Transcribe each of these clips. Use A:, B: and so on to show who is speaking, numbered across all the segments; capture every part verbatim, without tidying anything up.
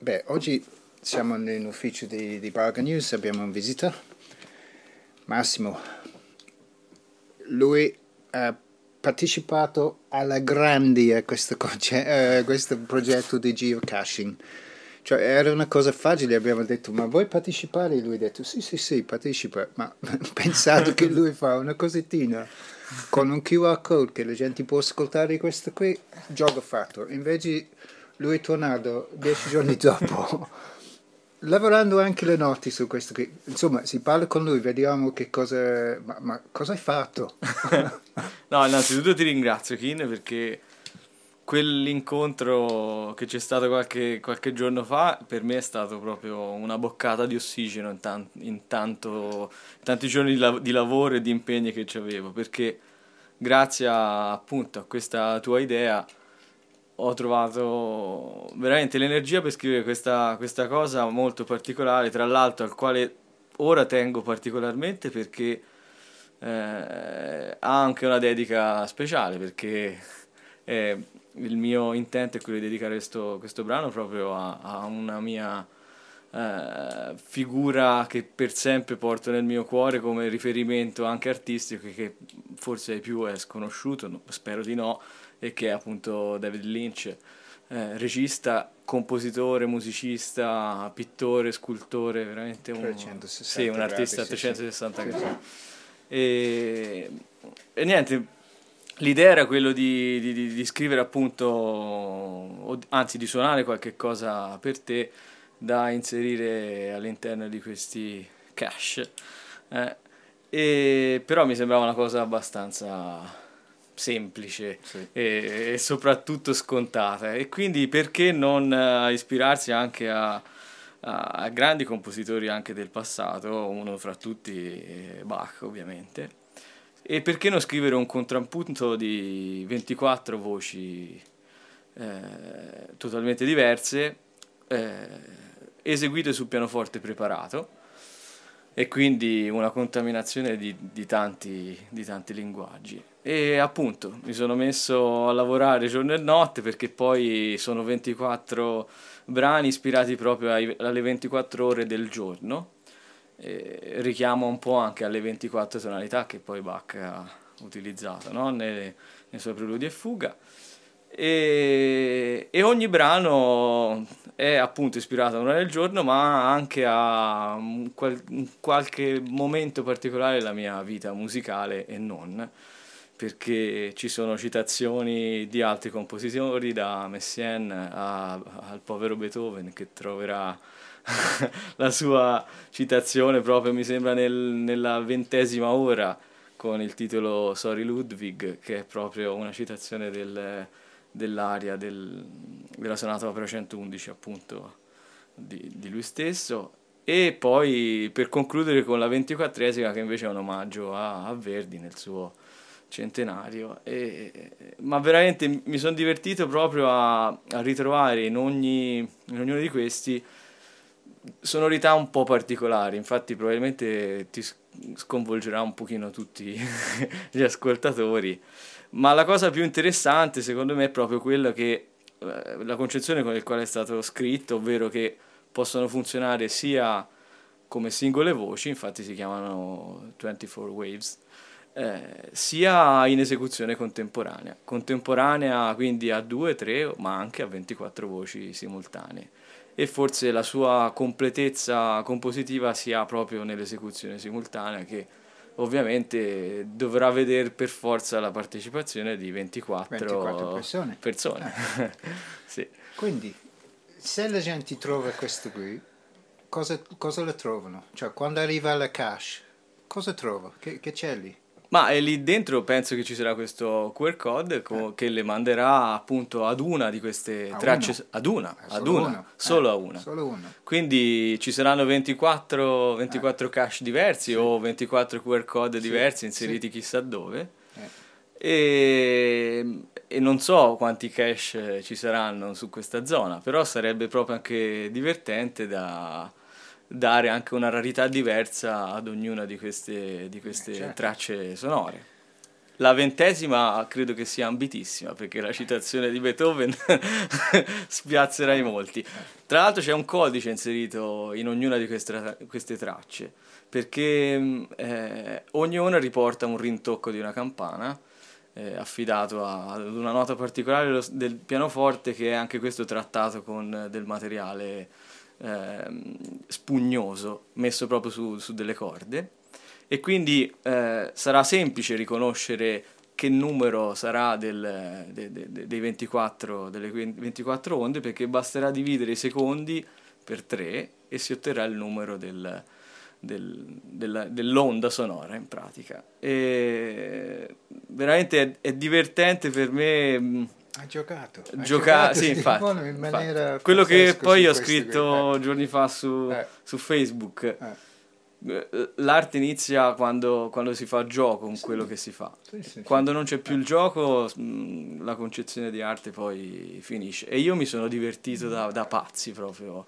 A: Beh, oggi siamo nell'ufficio di, di Barga News, abbiamo un visita, Massimo. Lui ha partecipato alla grande a questo, conce- eh, questo progetto di geocaching. Cioè era una cosa facile, abbiamo detto ma vuoi partecipare? E lui ha detto sì sì sì partecipa, ma pensato che lui fa una cosettina con un Q R code che la gente può ascoltare questo qui, gioco fatto. Invece lui è tornato dieci giorni dopo, lavorando anche le notti su questo qui. Insomma, si parla con lui, vediamo che cosa... Ma, ma cosa hai fatto?
B: No, innanzitutto ti ringrazio, Kin, perché quell'incontro che c'è stato qualche, qualche giorno fa per me è stato proprio una boccata di ossigeno in, tan- in tanto- in tanti giorni di, lav- di lavoro e di impegni che ci avevo, perché grazie a, appunto a questa tua idea ho trovato veramente l'energia per scrivere questa, questa cosa molto particolare, tra l'altro al quale ora tengo particolarmente perché eh, ha anche una dedica speciale, perché eh, il mio intento è quello di dedicare questo, questo brano proprio a, a una mia eh, figura che per sempre porto nel mio cuore come riferimento anche artistico, che forse ai più è sconosciuto, no, spero di no, e che è appunto David Lynch, eh, regista, compositore, musicista, pittore, scultore, veramente un, sì, un
A: trecentosessanta gradi,
B: artista a
A: sì, sì.
B: trecentosessanta
A: Sì,
B: gradi.
A: sì.
B: E, e niente, l'idea era quello di, di- di- di scrivere appunto, o- anzi di suonare qualche cosa per te da inserire all'interno di questi cache. eh. E, però mi sembrava una cosa abbastanza semplice
A: Sì.
B: e, e soprattutto scontata. E quindi perché non eh, ispirarsi anche a, a- a grandi compositori anche del passato, uno fra tutti eh, Bach ovviamente. E perché non scrivere un contrappunto di ventiquattro voci eh, totalmente diverse, eh, eseguite su pianoforte preparato, e quindi una contaminazione di, di tanti, di tanti linguaggi. E appunto mi sono messo a lavorare giorno e notte perché poi sono ventiquattro brani ispirati proprio ai- alle ventiquattro ore del giorno. E richiama un po' anche alle ventiquattro tonalità che poi Bach ha utilizzato, no? nei, nei suoi preludi e fuga. E, e ogni brano è appunto ispirato a un'ora del giorno, ma anche a un qual- un qualche momento particolare della mia vita musicale e non, perché ci sono citazioni di altri compositori, da Messiaen a- al povero Beethoven, che troverà la sua citazione proprio, mi sembra, nel- nella ventesima ora, con il titolo Sorry Ludwig, che è proprio una citazione del dell'aria del- della sonata opera centoundici, appunto, di, di lui stesso. E poi per concludere con la ventiquattresima, che invece è un omaggio a, a Verdi nel suo centenario. E- ma veramente mi sono divertito proprio a, a ritrovare in ogni, in ognuno di questi sonorità un po' particolari. Infatti probabilmente ti s- sconvolgerà un pochino tutti gli ascoltatori, ma la cosa più interessante secondo me è proprio quella che eh, la concezione con la quale è stato scritto, ovvero che possono funzionare sia come singole voci, infatti si chiamano ventiquattro Waves, eh, sia in esecuzione contemporanea. Contemporanea quindi a due, tre, ma anche a ventiquattro voci simultanee. E forse la sua completezza compositiva si ha proprio nell'esecuzione simultanea, che ovviamente dovrà vedere per forza la partecipazione di
A: ventiquattro
B: ventiquattro
A: persone.
B: persone.
A: Ah.
B: Sì.
A: Quindi, se la gente trova questo qui, cosa, cosa lo trovano? Cioè, quando arriva alla cache, cosa trova? Che, che c'è lì?
B: Ma e lì dentro penso che ci sarà questo Q R code
A: Eh,
B: co- che le manderà appunto ad una di queste
A: a
B: tracce,
A: uno?
B: s- ad una,
A: È
B: ad
A: solo
B: una,
A: uno? Eh,
B: solo a una.
A: solo uno.
B: Quindi ci saranno ventiquattro,
A: Eh,
B: ventiquattro cache diversi
A: sì,
B: o ventiquattro Q R code
A: sì,
B: diversi
A: sì.
B: inseriti chissà dove.
A: Eh,
B: E, e non so quanti cache ci saranno su questa zona, però sarebbe proprio anche divertente da dare anche una rarità diversa ad ognuna di queste, di
A: eh,
B: queste
A: certo.
B: tracce sonore. La ventesima credo che sia ambitissima, perché la citazione di Beethoven spiazzerà i molti. Tra l'altro c'è un codice inserito in ognuna di queste, queste tracce, perché eh, ognuna riporta un rintocco di una campana, eh, affidato a- ad una nota particolare dello- del pianoforte, che è anche questo trattato con del materiale ehm, spugnoso, messo proprio su, su delle corde. E quindi eh, sarà semplice riconoscere che numero sarà del- de- de- de- dei ventiquattro, delle ventiquattro onde, perché basterà dividere i secondi per tre e si otterrà il numero del- del- della- dell'onda sonora in pratica. E veramente è, è divertente per me mh,
A: Hai giocato, hai
B: giocare,
A: giocato
B: sì,
A: Steve
B: infatti,
A: Wonder in
B: infatti.
A: maniera
B: Quello che
A: pazzesca
B: poi
A: su
B: ho
A: questo qui. Eh,
B: scritto giorni fa su,
A: eh,
B: su Facebook,
A: eh.
B: eh, l'arte inizia quando, quando si fa gioco con quello
A: Sì,
B: che si fa.
A: sì, sì, sì.
B: Quando non c'è più
A: Eh.
B: il gioco, mh, la concezione di arte poi finisce. E io mi sono divertito da, da pazzi proprio.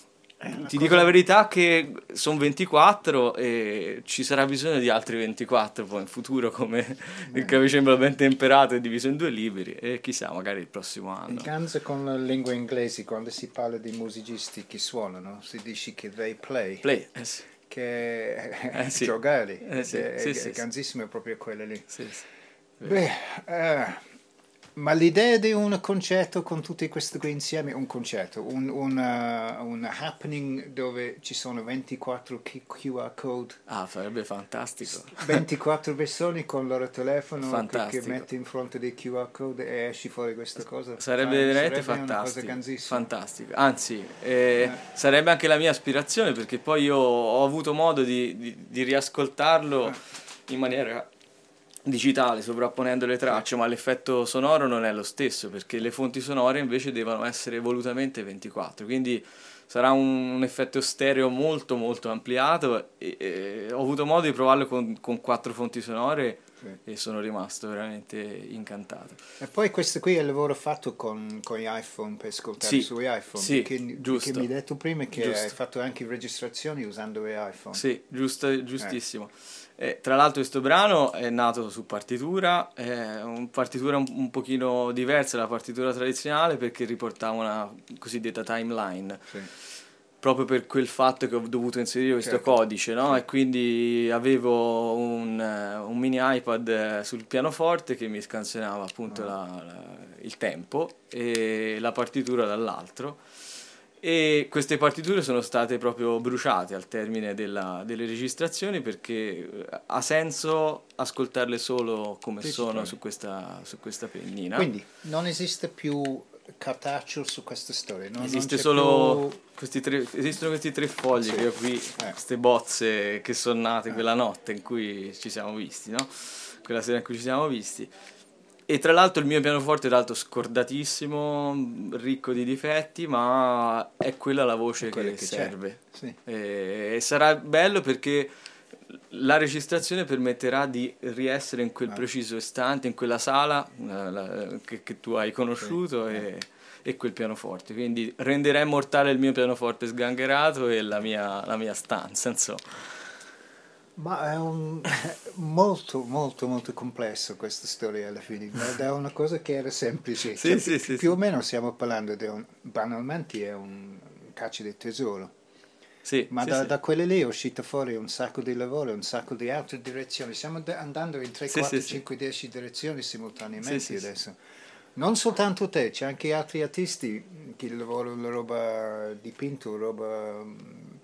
A: È una
B: Ti dico
A: cosa...
B: la verità che sono ventiquattro e ci sarà bisogno di altri ventiquattro poi in futuro, come il
A: Bene.
B: clavicembalo ben temperato è diviso in due libri, e chissà, magari il prossimo
A: In
B: anno.
A: Ganza con la lingua inglese, quando si parla di musicisti che suonano, si dice che they play,
B: Play, eh sì,
A: che è
B: eh sì,
A: giocare,
B: eh
A: ed
B: sì,
A: è,
B: sì,
A: è, è
B: sì, sì,
A: ganzissimo proprio quello lì.
B: sì, sì, vero.
A: Beh, eh, ma l'idea di un concerto con tutti questi qui insieme, un concerto, un, una- un happening dove ci sono ventiquattro Q- QR code,
B: Ah, sarebbe fantastico,
A: ventiquattro persone con il loro telefono che, che
B: fantastico.
A: metti in fronte dei Q R code e esci fuori questa cosa.
B: Sarebbe
A: Eh,
B: veramente
A: sarebbe una cosa
B: fantastico,
A: ganzissima.
B: fantastico. Anzi, eh,
A: Eh,
B: sarebbe anche la mia aspirazione, perché poi io ho avuto modo di, di- di riascoltarlo
A: eh,
B: in maniera digitale, sovrapponendo le
A: sì.
B: tracce, ma l'effetto sonoro non è lo stesso, perché le fonti sonore invece devono essere volutamente ventiquattro, quindi sarà un, un effetto stereo molto molto ampliato, e, e ho avuto modo di provarlo con, con quattro fonti sonore
A: Sì.
B: e sono rimasto veramente incantato.
A: E poi questo qui è il lavoro fatto con, con gli iPhone per ascoltare
B: Sì,
A: sugli iPhone,
B: sì,
A: perché, perché mi
B: giusto,
A: hai detto prima che hai
B: giusto.
A: fatto anche registrazioni usando gli iPhone.
B: Sì, giusto,
A: Eh,
B: giustissimo. Eh, tra l'altro questo brano è nato su partitura, è una partitura un, un pochino diversa dalla partitura tradizionale, perché riportava una cosiddetta timeline,
A: sì,
B: proprio per quel fatto che ho dovuto inserire questo
A: certo,
B: codice, no?
A: sì.
B: E quindi avevo un, eh, un mini iPad eh, sul pianoforte che mi scansionava appunto
A: Ah.
B: la- la- il tempo e la partitura dall'altro. E queste partiture sono state proprio bruciate al termine della- delle registrazioni, perché eh, ha senso ascoltarle solo come sono
A: Digitale.
B: su questa, su questa pennina.
A: Quindi non esiste più cartaceo su questa storia, no? Non
B: Esiste
A: c'è
B: solo
A: più...
B: questi tre, esistono questi tre fogli
A: Sì,
B: che ho qui,
A: eh,
B: queste bozze che sono nate
A: eh,
B: quella notte in cui ci siamo visti, no? Quella sera in cui ci siamo visti. E tra l'altro il mio pianoforte è l'altro scordatissimo, ricco di difetti, ma è quella la
A: è
B: voce
A: quello
B: che
A: che c'è.
B: serve.
A: Sì.
B: E, e sarà bello perché la registrazione permetterà di riessere in quel
A: Ah,
B: preciso istante, in quella sala la- la- che, che tu hai
A: sì,
B: conosciuto,
A: eh.
B: e, e quel pianoforte. Quindi renderà immortale il mio pianoforte sgangherato e la mia, la mia stanza, insomma.
A: Ma è un, molto, molto, molto complesso questa storia alla fine. Ed è una cosa che era semplice. Cioè,
B: Sì,
A: pi-
B: sì,
A: pi-
B: sì,
A: più o
B: sì.
A: meno stiamo parlando di un, banalmente è un caccia di tesoro.
B: Sì,
A: Ma
B: sì,
A: da,
B: sì.
A: da quelle lì è uscito fuori un sacco di lavoro, un sacco di altre direzioni. Stiamo de- andando in tre,
B: Sì, sì,
A: quattro,
B: sì.
A: cinque, dieci direzioni
B: Sì,
A: simultaneamente
B: sì, sì.
A: adesso. Non soltanto te, c'è anche altri artisti che lavorano la roba dipinto, roba mm,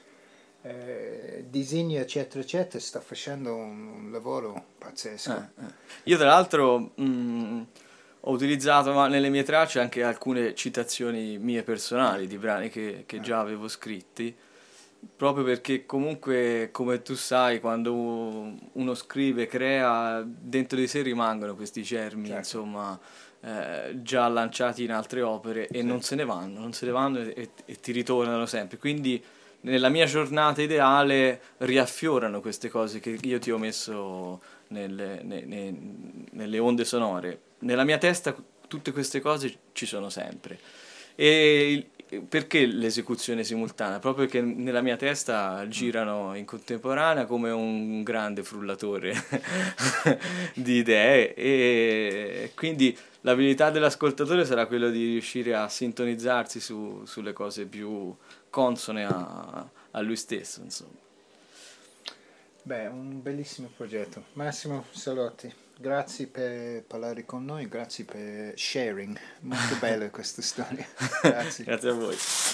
A: eh, disegno, eccetera, eccetera. Sta facendo un, un lavoro
B: Eh,
A: pazzesco.
B: eh. Io tra l'altro mh, ho utilizzato, ma nelle mie tracce, anche alcune citazioni mie
A: Eh,
B: personali di brani che, che
A: eh,
B: già avevo scritti, proprio perché comunque, come tu sai, quando uno scrive, crea, dentro di sé rimangono questi germi,
A: certo,
B: insomma, eh, già lanciati in altre opere, e
A: sì.
B: non se ne vanno, non se ne vanno, e, e ti ritornano sempre. Quindi nella mia giornata ideale riaffiorano queste cose che io ti ho messo nelle, ne- ne- nelle onde sonore. Nella mia testa tutte queste cose ci sono sempre. E il, perché l'esecuzione simultanea? Proprio che nella mia testa girano in contemporanea come un grande frullatore di idee, e quindi l'abilità dell'ascoltatore sarà quello di riuscire a sintonizzarsi su- sulle cose più consone a, a lui stesso, insomma.
A: Beh, un bellissimo progetto. Massimo Salotti, grazie per parlare con noi, grazie per sharing. Molto bella questa storia. Grazie.
B: Grazie a voi.